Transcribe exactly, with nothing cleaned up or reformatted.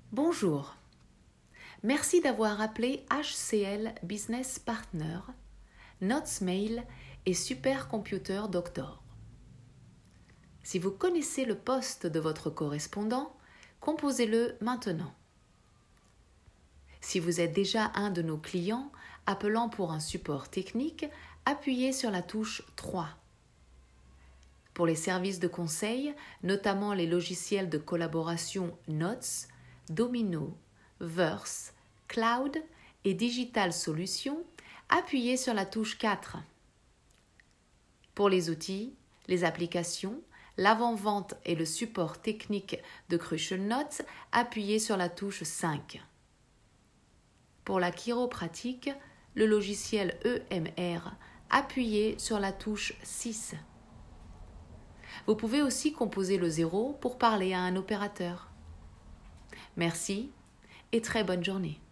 Bonjour, merci d'avoir appelé H C L Business Partner, Notes-Mail et Supercomputer Doctor. Si vous connaissez le poste de votre correspondant, composez-le maintenant. Si vous êtes déjà un de nos clients appelant pour un support technique, appuyez sur la touche trois. Pour les services de conseil, notamment les logiciels de collaboration Notes, Domino, Verse, Cloud et Digital Solutions, appuyez sur la touche quatre. Pour les outils, les applications, l'avant-vente et le support technique de Crucial Notes, appuyez sur la touche cinq. Pour la chiropratique, le logiciel E M R, appuyez sur la touche six. Vous pouvez aussi composer le zéro pour parler à un opérateur. Merci et très bonne journée.